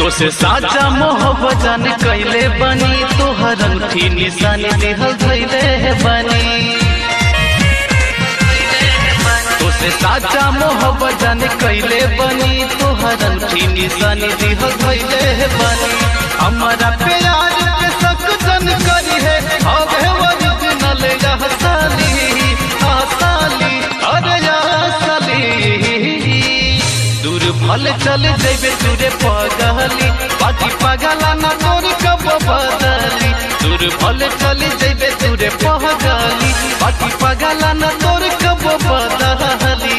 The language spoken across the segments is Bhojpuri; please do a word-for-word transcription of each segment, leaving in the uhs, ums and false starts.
तोसे साचा मोहब्बत जान कैले बनी तोहर अंगूठी निशानी दिहल धैले बनी तोसे साचा मोहब्बत जान कैले बनी तोहर अंगूठी निशानी दिहल धैले बनी हमारा प्यार पे शक जन करी है हवे ओरिजिनल यह साली आसाली अरे या साली दूर भल चल जैबे तुरे पगली बाकी पगला ना तोर कब बदली दूर भल चल जैबे तुरे पगली बाकी पगला ना तोर कब बदली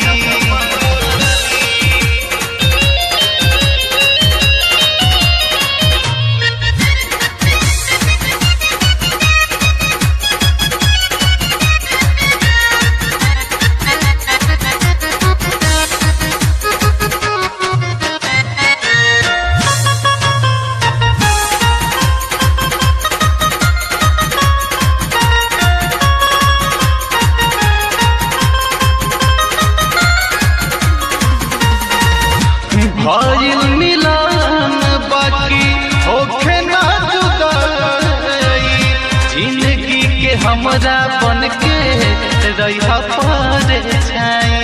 भइल मिलन बाकी होखे ना जुदाई जिंदगी के हमरा बन के रहिया पारे छाई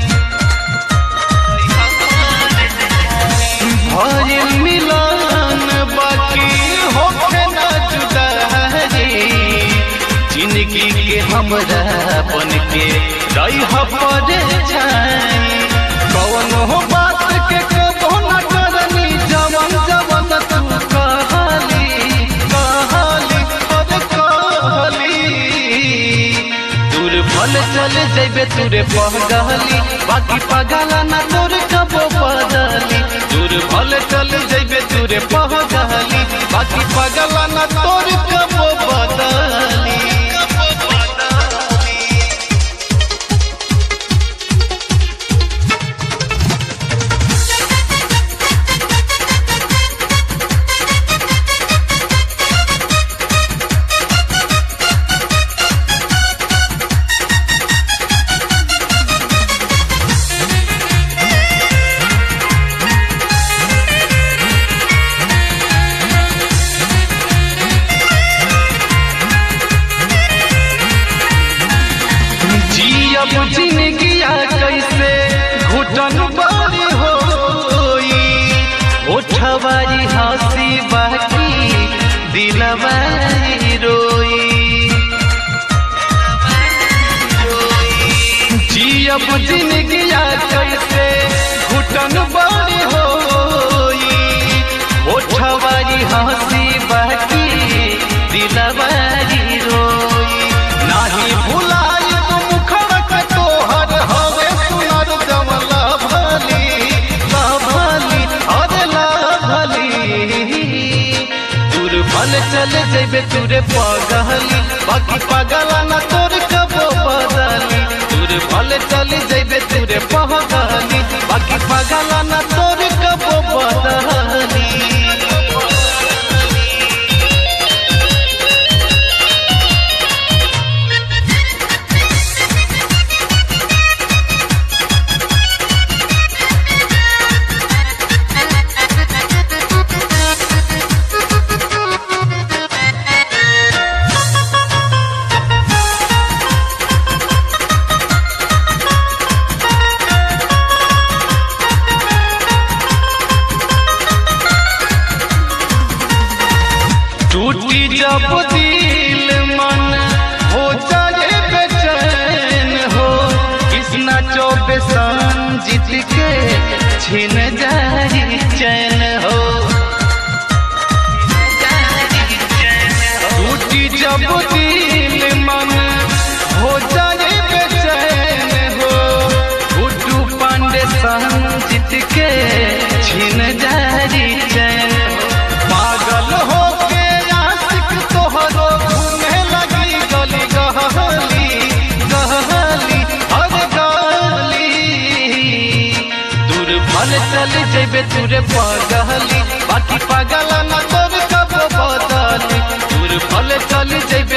भइल मिलन बाकी होखे ना जुदाई जिंदगी के हमरा बन के रहिया पारे छाई कौन हो बात के कबो न करनी जवन जवन तू कहली कहली अरे कहली दूर भल चल जैबे तुरे पगली बाकी पगला ना तोर कबो बदली दूर भल चल जैबे तुरे पगली बाकी पगला ना तोर कबो बदली अब जिंदगिया कैसे घुटन बारी होई उठवारी हंसी बाकी दिलवारी रोई जी अब जिंदगिया कैसे घुटन बारी होई उठवारी हंसी बाकी दिलवारी रोई नाही भुलाई भल चल जैबे तुरे पगली बाकी पगला ना तोर कबो बदली दूर भल चल जैबे तुरे पगली बाकी पगला ना तोर कबो बदली टूटी जब दिल मन हो जाए बेचैन हो कृष्णा चौबे संजीत के छिन जाए चैन हो टूटी जब दिल मन हो जाए बेचैन हो गुड्डू पांडे संजीत के छिन जाए चैन पागल हो चल जैबे तुरे पगली बाकी पगला ना तोर कबो बदली दूर भले चल जैबे